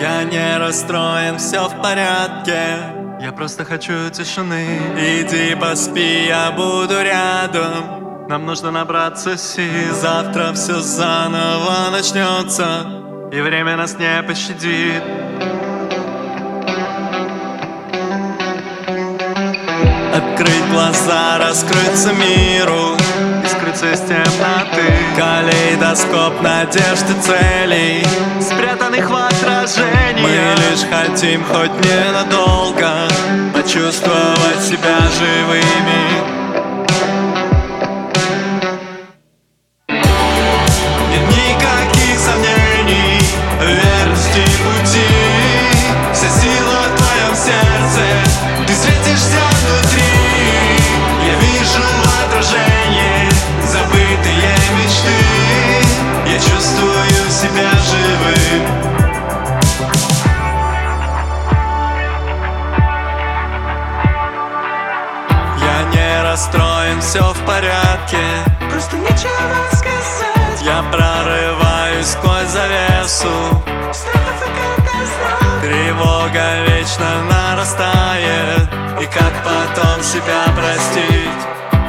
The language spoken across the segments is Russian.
Я не расстроен, все в порядке. Я просто хочу тишины. Иди поспи, я буду рядом. Нам нужно набраться сил. Завтра все заново начнется, и время нас не пощадит. Открыть глаза, раскрыться миру и скрыться из темноты. Калейдоскоп надежд и целей, спрятанных в отражении. Мы лишь хотим хоть ненадолго почувствовать себя живыми. Нет никаких сомнений в верности пути. Вся сила в твоем сердце, ты светишься внутри. Я вижу в отражении забытые мечты. Я чувствую себя живым. Я не расстроен, все в порядке. Просто нечего сказать. Я прорываюсь сквозь завесу. Страхов и катастроф. Тревога вечно нарастает. И как потом себя простить?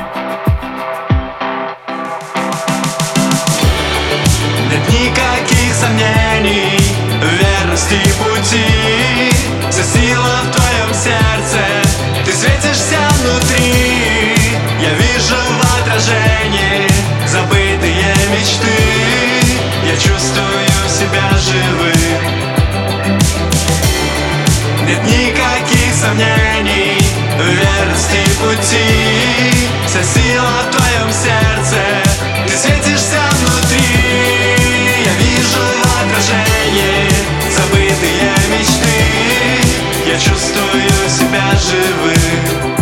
Нет никаких сомнений в верности пути. Вся сила в твоем сердце, ты светишься внутри. Я вижу в отражении забытые мечты. Я чувствую себя живым. Нет никаких сомнений в верности пути. Вся сила в твоем сердце, ты светишься внутри. Я вижу в отражении забытые мечты. Я чувствую себя живым.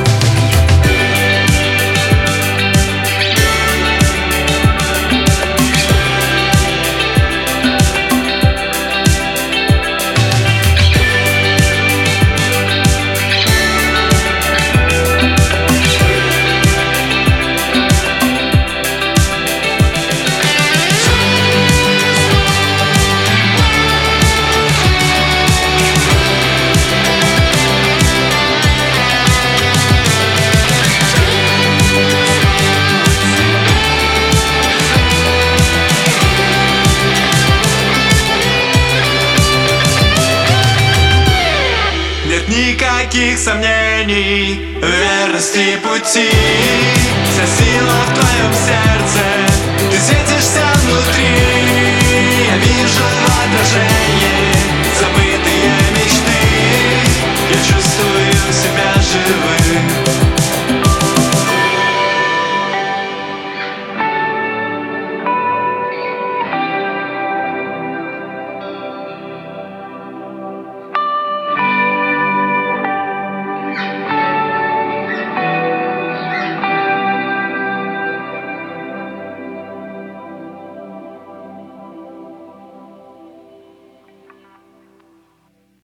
Нет никаких сомнений в верности пути. Вся сила в твоем сердце, ты светишься внутри. Я вижу в отражении